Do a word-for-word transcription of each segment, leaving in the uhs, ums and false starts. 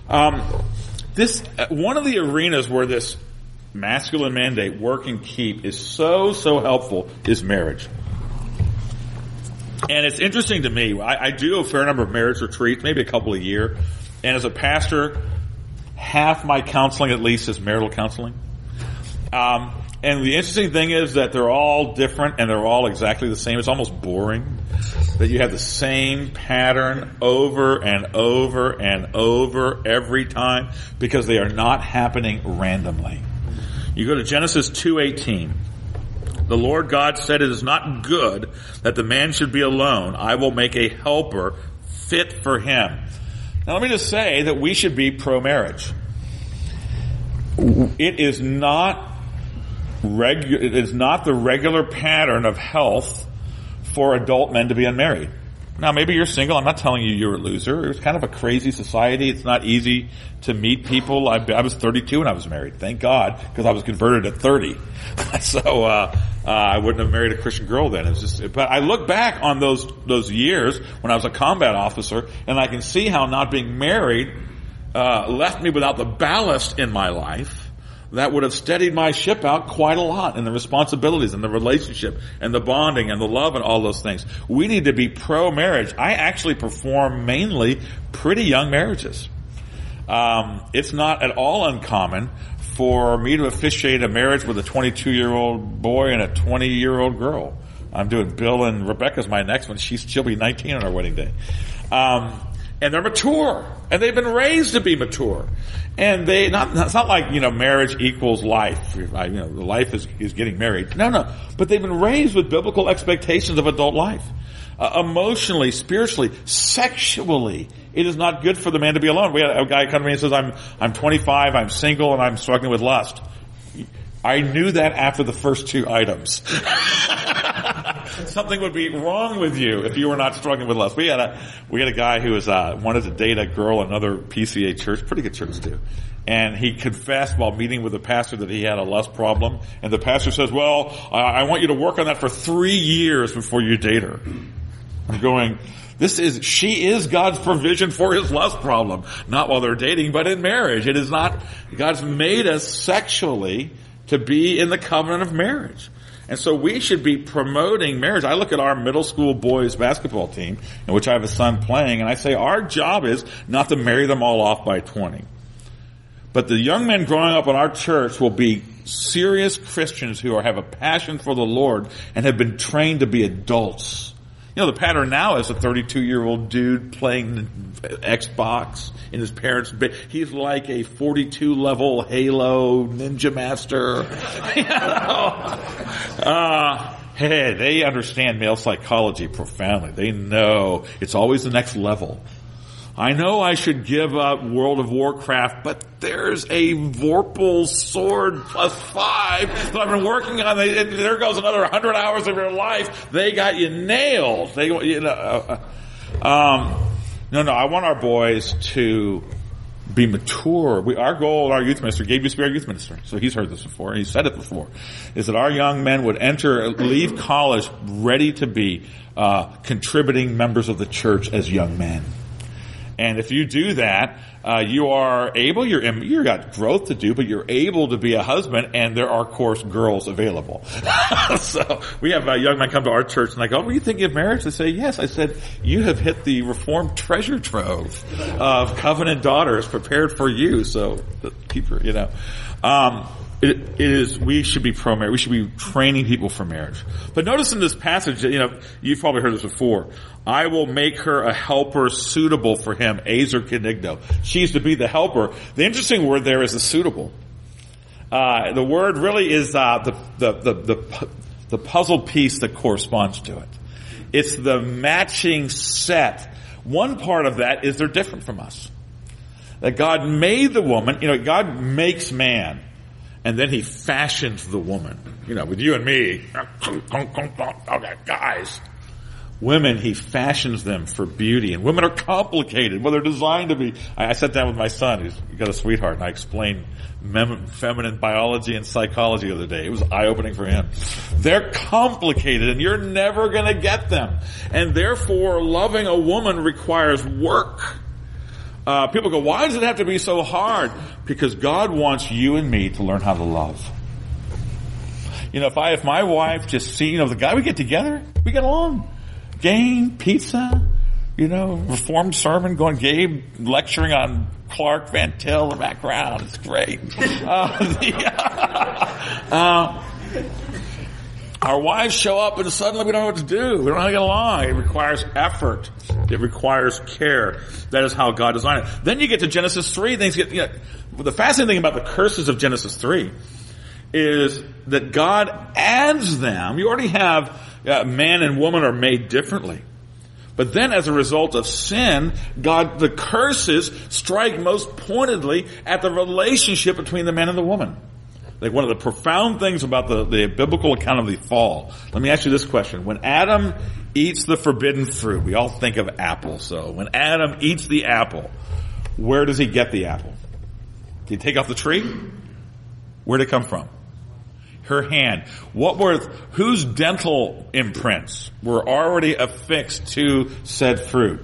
Um, this one of the arenas where this masculine mandate, work and keep, is so, so helpful is marriage. And it's interesting to me. I, I do a fair number of marriage retreats, maybe a couple a year. And as a pastor, half my counseling at least is marital counseling. Um, and the interesting thing is that they're all different and they're all exactly the same. It's almost boring that you have the same pattern over and over and over every time, because they are not happening randomly. You go to Genesis two eighteen. The Lord God said, "It is not good that the man should be alone. I will make a helper fit for him." Now let me just say that we should be pro-marriage. It is not regu- it is not the regular pattern of health for adult men to be unmarried. Now maybe you're single. I'm not telling you you're a loser. It's kind of a crazy society. It's not easy to meet people. I, I was thirty-two when I was married. Thank God, because I was converted at thirty. so uh, uh I wouldn't have married a Christian girl then. It's just, but I look back on those those years when I was a combat officer, and I can see how not being married uh left me without the ballast in my life that would have steadied my ship out quite a lot, and the responsibilities and the relationship and the bonding and the love and all those things. We need to be pro-marriage. I actually perform mainly pretty young marriages. Um, it's not at all uncommon for me to officiate a marriage with a twenty-two-year-old boy and a twenty-year-old girl. I'm doing Bill and Rebecca's my next one. She's, she'll be nineteen on our wedding day. Um, and they're mature, and they've been raised to be mature. And they, not, it's not like, you know, marriage equals life. You know, life is, is getting married. No, no. But they've been raised with biblical expectations of adult life. Uh, emotionally, spiritually, sexually, it is not good for the man to be alone. We had a guy come to me and says, I'm, I'm twenty-five, I'm single, and I'm struggling with lust. I knew that after the first two items. Something would be wrong with you if you were not struggling with lust. We had a, we had a guy who was, uh, wanted to date a girl in another P C A church, pretty good church too. And he confessed while meeting with the pastor that he had a lust problem. And the pastor says, well, I, I want you to work on that for three years before you date her. I'm going, this is, she is God's provision for his lust problem. Not while they're dating, but in marriage. It is not, God's made us sexually to be in the covenant of marriage. And so we should be promoting marriage. I look at our middle school boys basketball team, in which I have a son playing, and I say our job is not to marry them all off by twenty. But the young men growing up in our church will be serious Christians who are, have a passion for the Lord and have been trained to be adults. You know, the pattern now is a thirty-two-year-old dude playing Xbox in his parents' bed. He's like a forty-two level Halo Ninja Master. You know? uh, hey, they understand male psychology profoundly. They know it's always the next level. I know I should give up World of Warcraft, but there's a Vorpal sword plus five that I've been working on. There goes another one hundred hours of your life. They got you nailed. They, you know, uh, um, no, no. I want our boys to be mature. We, our goal, our youth minister, Gabe used to be our youth minister, so he's heard this before. He's said it before. Is that our young men would enter, leave college ready to be uh, contributing members of the church as young men. And if you do that, uh, you are able, you're, you've got growth to do, but you're able to be a husband, and there are, of course, girls available. So we have a young man come to our church, and I go, oh, were you thinking of marriage? They say, yes. I said, you have hit the Reformed treasure trove of covenant daughters prepared for you. So keep her, you know. Um, It, it is, we should be pro-marriage. We should be training people for marriage. But notice in this passage, you know, you've probably heard this before. I will make her a helper suitable for him, Azer Kenigdo. She's to be the helper. The interesting word there is the suitable. Uh, the word really is, uh, the, the, the, the, the puzzle piece that corresponds to it. It's the matching set. One part of that is they're different from us. That God made the woman, you know, God makes man. And then he fashioned the woman. You know, with you and me, okay, guys. Women, he fashions them for beauty. And women are complicated. Well, they're designed to be. I, I sat down with my son, who's got a sweetheart, and I explained mem- feminine biology and psychology the other day. It was eye-opening for him. They're complicated, and you're never going to get them. And therefore, loving a woman requires work. Uh, people go, why does it have to be so hard? Because God wants you and me to learn how to love. You know, if I, if my wife just see, you know, the guy we get together, we get along. Game, pizza, you know, Reformed sermon going, Gabe lecturing on Clark Van Til in the background. It's great. Uh, the, uh, our wives show up and suddenly we don't know what to do. We don't know how to get along. It requires effort. It requires care. That is how God designed it. Then you get to Genesis three. Things get, you know, the fascinating thing about the curses of Genesis three is that God adds them. You already have uh, man and woman are made differently. But then as a result of sin, God, the curses strike most pointedly at the relationship between the man and the woman. Like one of the profound things about the, the biblical account of the fall. Let me ask you this question. When Adam eats the forbidden fruit, we all think of apples. So when Adam eats the apple, where does he get the apple? Did he take off the tree? Where did it come from? Her hand. What were, whose dental imprints were already affixed to said fruit?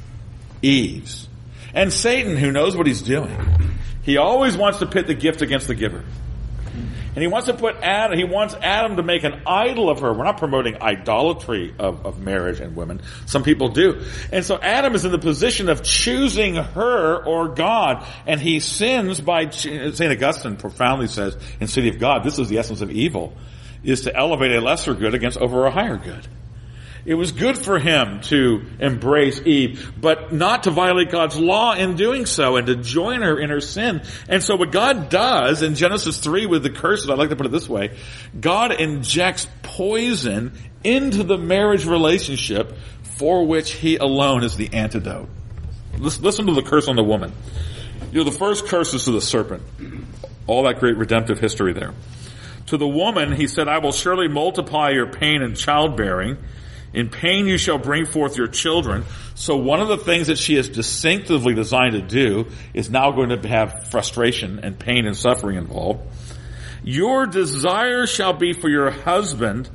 Eve's. And Satan, who knows what he's doing, he always wants to pit the gift against the giver. And he wants to put Adam, he wants Adam to make an idol of her. We're not promoting idolatry of, of marriage and women. Some people do. And so Adam is in the position of choosing her or God. And he sins by, Saint Augustine profoundly says in City of God, this is the essence of evil, is to elevate a lesser good against over a higher good. It was good for him to embrace Eve, but not to violate God's law in doing so and to join her in her sin. And so what God does in Genesis three with the curses, I'd like to put it this way, God injects poison into the marriage relationship for which he alone is the antidote. Listen to the curse on the woman. You know, the first curse is to the serpent. All that great redemptive history there. To the woman, he said, I will surely multiply your pain in childbearing. In pain you shall bring forth your children. So one of the things that she is distinctively designed to do is now going to have frustration and pain and suffering involved. Your desire shall be for your husband,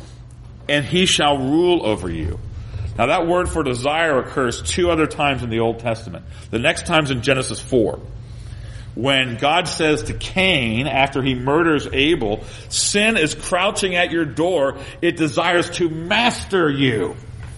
and he shall rule over you. Now that word for desire occurs two other times in the Old Testament. The next time's in Genesis four. When God says to Cain, after he murders Abel, sin is crouching at your door. It desires to master you.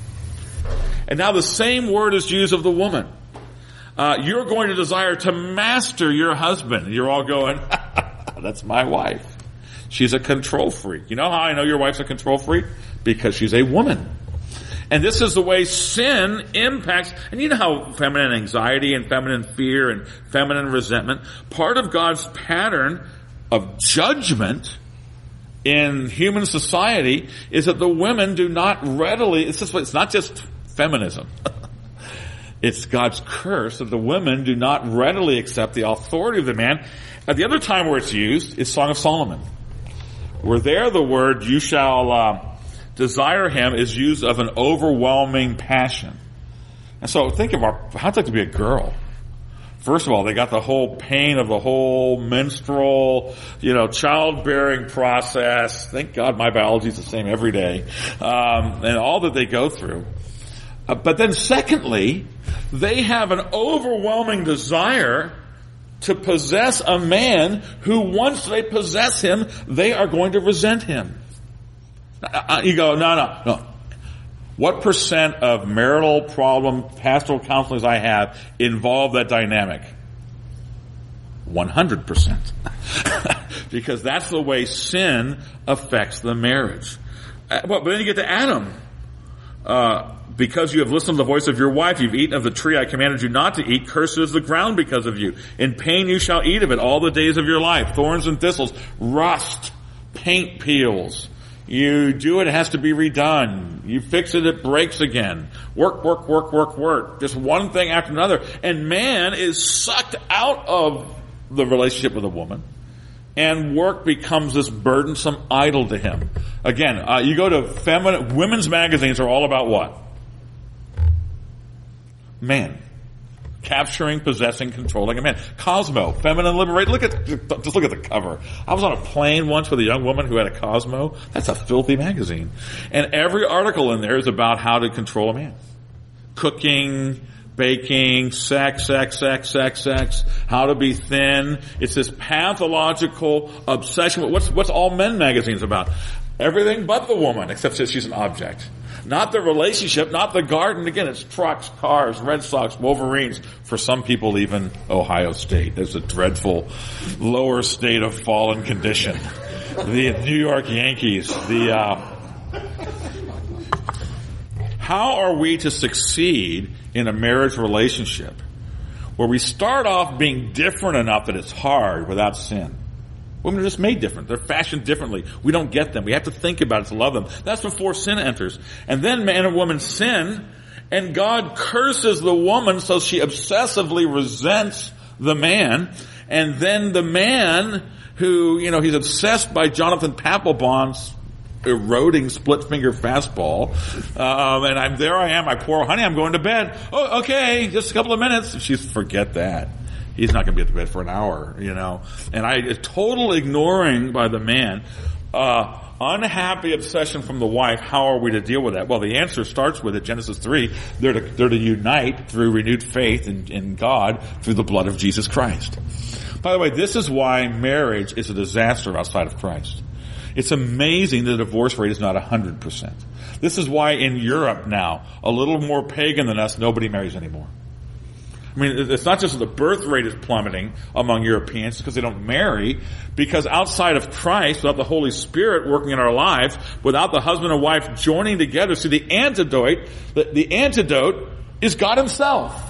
And now the same word is used of the woman. Uh, you're going to desire to master your husband. And you're all going, that's my wife. She's a control freak. You know how I know your wife's a control freak? Because she's a woman. And this is the way sin impacts, and you know how feminine anxiety and feminine fear and feminine resentment, part of God's pattern of judgment in human society is that the women do not readily, it's just, it's not just feminism. It's God's curse that the women do not readily accept the authority of the man. At the other time where it's used is Song of Solomon. Where there the word, you shall, uh, desire him is used of an overwhelming passion. And so think of our, how it's like to be a girl. First of all, they got the whole pain of the whole menstrual, you know, childbearing process. Thank God my biology is the same every day. Um, and all that they go through. Uh, but then secondly, they have an overwhelming desire to possess a man who once they possess him, they are going to resent him. You go, no, no, no. What percent of marital problem pastoral counselings I have involve that dynamic? one hundred percent. Because that's the way sin affects the marriage. But, but then you get to Adam. Uh, because you have listened to the voice of your wife, you've eaten of the tree I commanded you not to eat, cursed is the ground because of you. In pain you shall eat of it all the days of your life. Thorns and thistles, rust, paint peels. You do it, it has to be redone. You fix it, it breaks again. Work, work, work, work, work. Just one thing after another. And man is sucked out of the relationship with a woman. And work becomes this burdensome idol to him. Again, uh, you go to feminine, women's magazines are all about what? Man. Capturing, possessing, controlling a man. Cosmo, feminine liberation. Look at, just look at the cover. I was on a plane once with a young woman who had a Cosmo. That's a filthy magazine. And every article in there is about how to control a man. Cooking, baking, sex, sex, sex, sex, sex, how to be thin. It's this pathological obsession. What's, what's All Men magazines about? Everything but the woman, except that she's an object. Not the relationship, not the garden. Again, it's trucks, cars, Red Sox, Wolverines. For some people, even Ohio State. There's a dreadful lower state of fallen condition. The New York Yankees. The uh, how are we to succeed in a marriage relationship where we start off being different enough that it's hard without sin? Women are just made different. They're fashioned differently. We don't get them. We have to think about it to love them. That's before sin enters. And then man and woman sin, and God curses the woman so she obsessively resents the man. And then the man who, you know, he's obsessed by Jonathan Papelbon's eroding split finger fastball. Um, and I'm there I am, I pour, honey, I'm going to bed. Oh, okay, just a couple of minutes. She's, forget that. He's not going to be at the bed for an hour, you know. And I, a total ignoring by the man, uh, unhappy obsession from the wife. How are we to deal with that? Well, the answer starts with it, Genesis three. They're to, they're to unite through renewed faith in, in God through the blood of Jesus Christ. By the way, this is why marriage is a disaster outside of Christ. It's amazing the divorce rate is not one hundred percent. This is why in Europe now, a little more pagan than us, nobody marries anymore. I mean, it's not just that the birth rate is plummeting among Europeans because they don't marry, because outside of Christ, without the Holy Spirit working in our lives, without the husband and wife joining together, see, the antidote, the, the antidote is God Himself.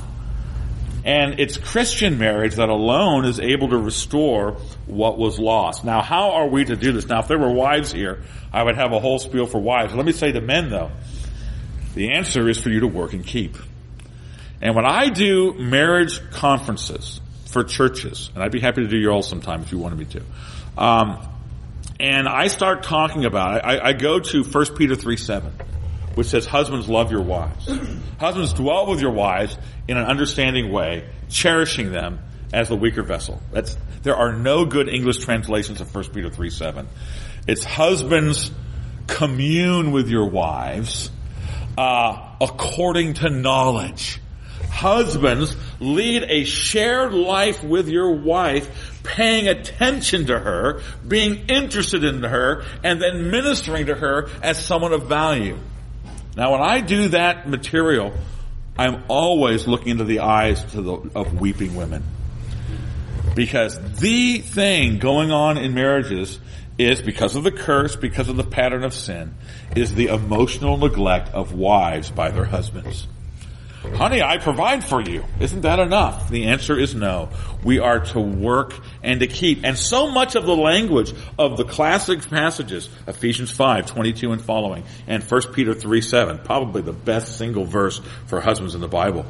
And it's Christian marriage that alone is able to restore what was lost. Now, how are we to do this? Now, if there were wives here, I would have a whole spiel for wives. Let me say to men, though, the answer is for you to work and keep. And when I do marriage conferences for churches, and I'd be happy to do yours sometime if you wanted me to, um, and I start talking about it, I, I go to First Peter three seven, which says, husbands, love your wives. Husbands, dwell with your wives in an understanding way, cherishing them as the weaker vessel. That's, there are no good English translations of First Peter three seven. It's husbands, commune with your wives uh, according to knowledge. Husbands, lead a shared life with your wife, paying attention to her, being interested in her, and then ministering to her as someone of value. Now, when I do that material, I'm always looking into the eyes to the, of weeping women. Because the thing going on in marriages is, because of the curse, because of the pattern of sin, is the emotional neglect of wives by their husbands. Honey, I provide for you. Isn't that enough? The answer is no. We are to work and to keep. And so much of the language of the classic passages, Ephesians five twenty-two and following, and First Peter three seven, probably the best single verse for husbands in the Bible,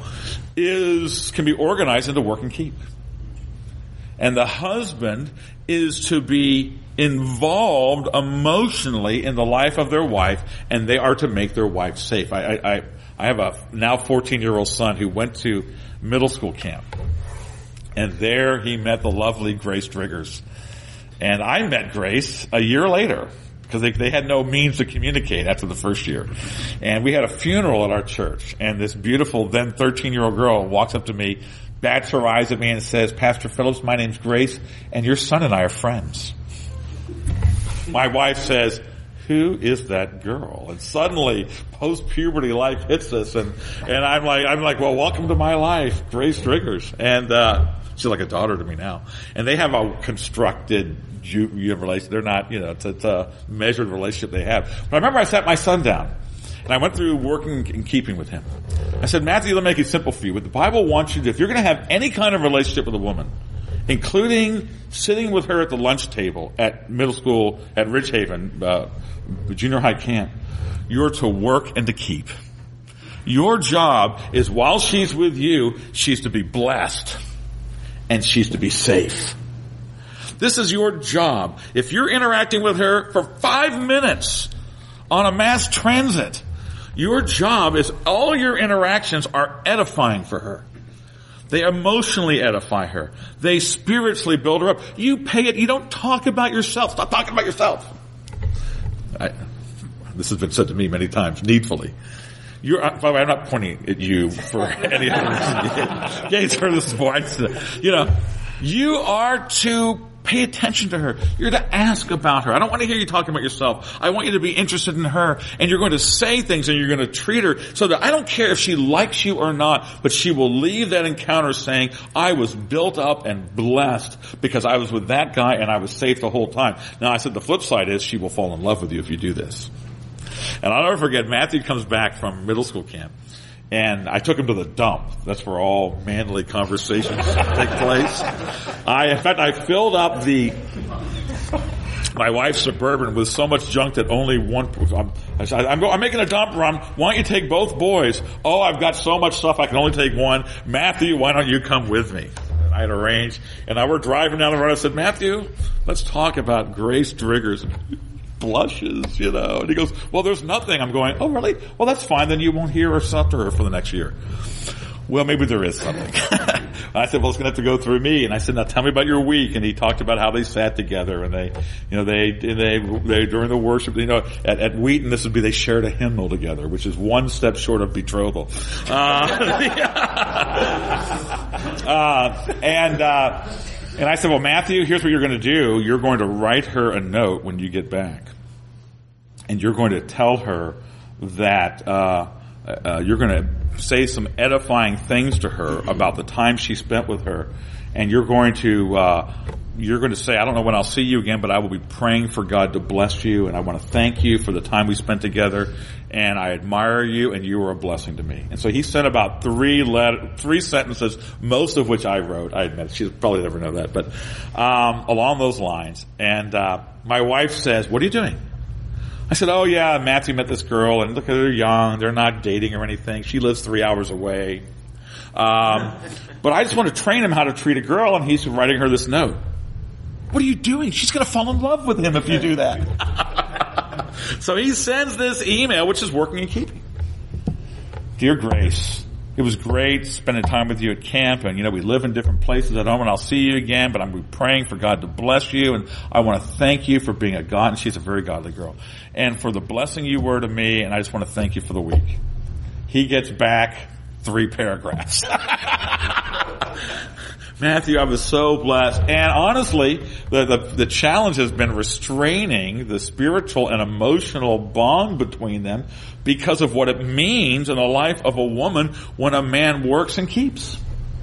is, can be organized into work and keep. And the husband is to be involved emotionally in the life of their wife, and they are to make their wife safe. I, I, I I have a now fourteen-year-old son who went to middle school camp. And there he met the lovely Grace Driggers. And I met Grace a year later, because they, they had no means to communicate after the first year. And we had a funeral at our church. And this beautiful then thirteen-year-old girl walks up to me, bats her eyes at me and says, Pastor Phillips, my name's Grace, and your son and I are friends. My wife says, who is that girl? And suddenly, post-puberty life hits us, and, and I'm like, I'm like, well, welcome to my life, Grace Driggers. And, uh, she's like a daughter to me now. And they have a constructed ju- relationship. They're not, you know, it's, it's a measured relationship they have. But I remember I sat my son down, and I went through working and keeping with him. I said, Matthew, let me make it simple for you. What the Bible wants you to do, if you're going to have any kind of relationship with a woman, including sitting with her at the lunch table at middle school at Ridgehaven, uh, junior high camp, you're to work and to keep. Your job is, while she's with you, she's to be blessed and she's to be safe. This is your job. If you're interacting with her for five minutes on a mass transit, your job is, all your interactions are edifying for her. They emotionally edify her. They spiritually build her up. You pay it. You don't talk about yourself. Stop talking about yourself. I, this has been said to me many times, needfully. You're, by the way, I'm not pointing at you for any other reason. Gates heard this voice. You know, you are to pay attention to her. You're to ask about her. I don't want to hear you talking about yourself. I want you to be interested in her, and you're going to say things and you're going to treat her so that I don't care if she likes you or not, but she will leave that encounter saying, I was built up and blessed because I was with that guy and I was safe the whole time. Now I said the flip side is she will fall in love with you if you do this. And I'll never forget, Matthew comes back from middle school camp. And I took him to the dump. That's where all manly conversations take place. I, in fact, I filled up the, my wife's Suburban with so much junk that only one, I'm, I'm, I'm making a dump run. Why don't you take both boys? Oh, I've got so much stuff I can only take one. Matthew, why don't you come with me? And I had arranged. And I were driving down the road. I said, Matthew, let's talk about Grace Driggers. Blushes, you know. And he goes, well, there's nothing. I'm going, oh, really? Well, that's fine. Then you won't hear or talk to her for the next year. Well, maybe there is something. I said, well, it's going to have to go through me. And I said, now tell me about your week. And he talked about how they sat together and they, you know, they, they, they, during the worship, you know, at, at Wheaton, this would be they shared a hymnal together, which is one step short of betrothal. Uh, uh, and, uh, And I said, well, Matthew, here's what you're going to do. You're going to write her a note when you get back. And you're going to tell her that uh, uh you're going to say some edifying things to her about the time she spent with her. And you're going to uh you're going to say, I don't know when I'll see you again, but I will be praying for God to bless you. And I want to thank you for the time we spent together. And I admire you, and you were a blessing to me. And so he sent about three letter, three sentences, most of which I wrote. I admit, she'll probably never know that, but um, along those lines. And uh, my wife says, what are you doing? I said, oh yeah, Matthew met this girl, and look at her, they're young, they're not dating or anything. She lives three hours away. Um, but I just want to train him how to treat a girl, and he's writing her this note. What are you doing? She's going to fall in love with him if you do that. So he sends this email, which is working in keeping. Dear Grace, it was great spending time with you at camp, and you know we live in different places at home, and I'll see you again, but I'm praying for God to bless you, and I want to thank you for being a God, and she's a very godly girl, and for the blessing you were to me, and I just want to thank you for the week. He gets back three paragraphs. Matthew, I was so blessed. And honestly, the, the, the challenge has been restraining the spiritual and emotional bond between them because of what it means in the life of a woman when a man works and keeps.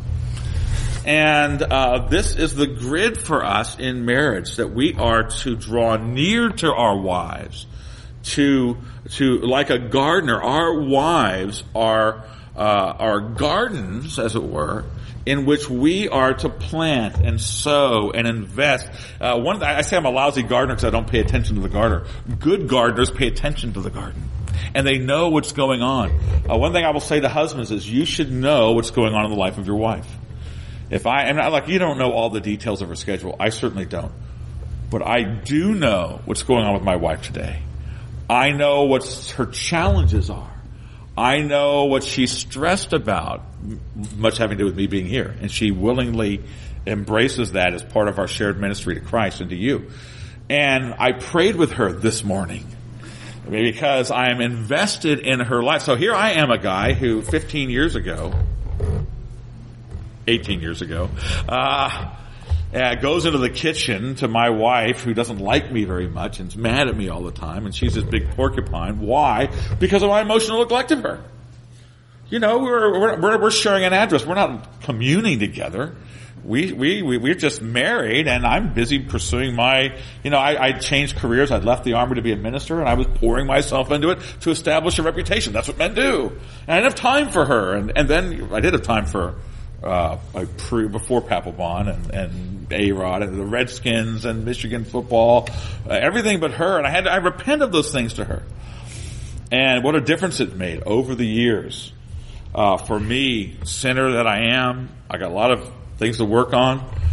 And uh this is the grid for us in marriage, that we are to draw near to our wives, to, to like a gardener, our wives are, uh, are gardens, as it were, in which we are to plant and sow and invest. Uh, one, I say I'm a lousy gardener because I don't pay attention to the gardener. Good gardeners pay attention to the garden, and they know what's going on. Uh, one thing I will say to husbands is you should know what's going on in the life of your wife. If I, and I, like, you don't know all the details of her schedule. I certainly don't. But I do know what's going on with my wife today. I know what her challenges are. I know what she's stressed about, much having to do with me being here. And she willingly embraces that as part of our shared ministry to Christ and to you. And I prayed with her this morning because I am invested in her life. So here I am, a guy who fifteen years ago, eighteen years ago, uh, Uh, goes into the kitchen to my wife, who doesn't like me very much and is mad at me all the time, and she's this big porcupine. Why? Because of my emotional neglect of her. You know, we're we're, we're sharing an address. We're not communing together. We we we we're just married, and I'm busy pursuing my. You know, I I changed careers. I'd left the army to be a minister, and I was pouring myself into it to establish a reputation. That's what men do. And I didn't have time for her, and and then I did have time for. Uh, like pre, before Papelbon and, and A-Rod and the Redskins and Michigan football, uh, everything but her. And I had to, I repent of those things to her. And what a difference it made over the years. Uh, for me, sinner that I am, I got a lot of things to work on.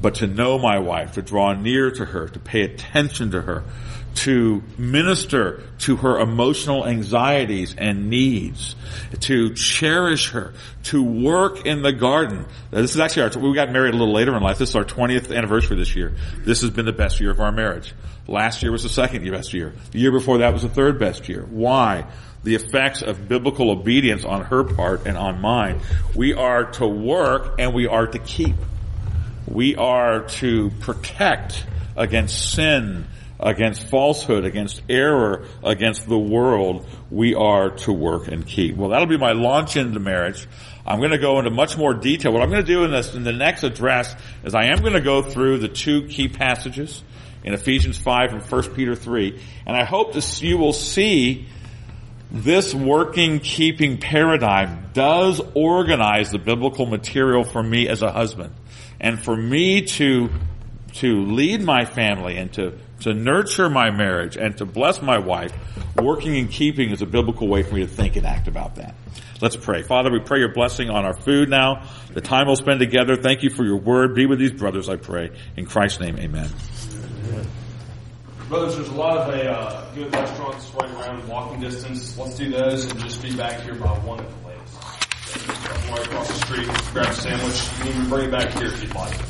but to know my wife, to draw near to her, to pay attention to her, to minister to her emotional anxieties and needs, to cherish her, to work in the garden. Now, this is actually our, we got married a little later in life. This is our twentieth anniversary this year. This has been the best year of our marriage. Last year was the second best year. The year before that was the third best year. Why? The effects of biblical obedience on her part and on mine. We are to work and we are to keep. We are to protect against sin, against falsehood, against error, against the world. We are to work and keep. Well, that'll be my launch into marriage. I'm going to go into much more detail. What I'm going to do in this, in the next address, is I am going to go through the two key passages in Ephesians five and First Peter three, and I hope that you will see this working, keeping paradigm does organize the biblical material for me as a husband, and for me to to lead my family and to to nurture my marriage and to bless my wife. Working and keeping is a biblical way for me to think and act about that. Let's pray. Father, we pray your blessing on our food now, the time we'll spend together. Thank you for your word. Be with these brothers, I pray. In Christ's name, amen. Brothers, there's a lot of a, uh, good restaurants right around in walking distance. Let's do those and just be back here by one at the latest. Right across the street, grab a sandwich. You can even bring it back here if you'd like.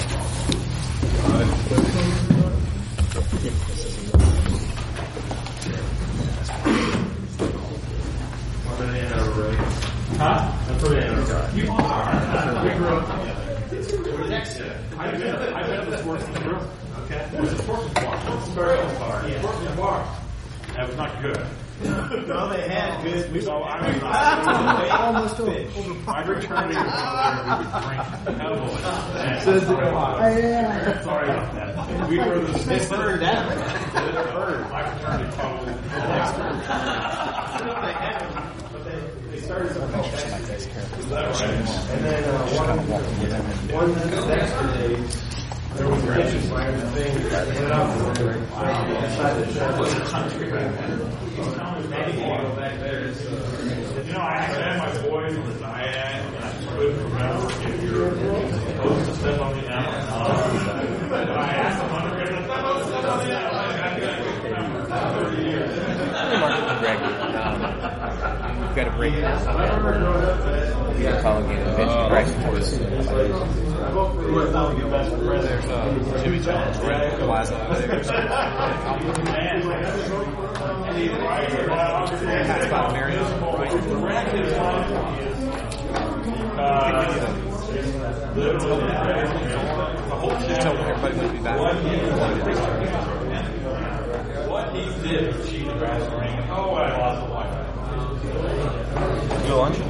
Huh? That's what it is. You are. We grew up. We're next to it. I've been at the sports room. Okay. What's the sports bar? Sports bar. Yeah. Sports bar. That was not good. No, they had good. We so I mean, I almost over. I returned here we would drink heavily. Sorry about that. We were the It's burned down. I returned it probably the next time. They started something like that, right? And then uh, one, one yesterday, there was a kitchen fire thing that ended up inside the shed. You know, I actually had my boys on the diet, and I couldn't remember if you're supposed to step on the apple. But I asked them, I'm going to step on the apple. I couldn't remember. thirty years. You've got to break this. You're calling it a bitch Christ towards There's uh, Jimmy Jones, Red, Eliza. That's about Mary. Everybody would be back. What he did to cheat the brass ring. Oh, I lost the wife. Go lunch?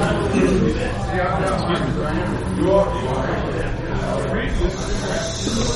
Excuse me.